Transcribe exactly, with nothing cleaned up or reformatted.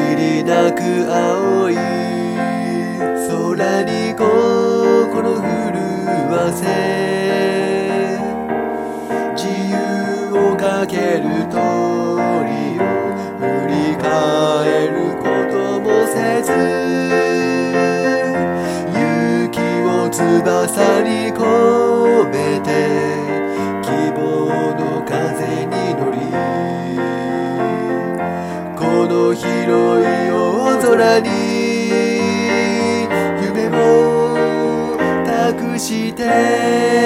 りなく青い空に心震わせ、自由をかける鳥を振り返ることもせず、雪を翼に込めて希望の風に乗り、この広い大空に夢を託して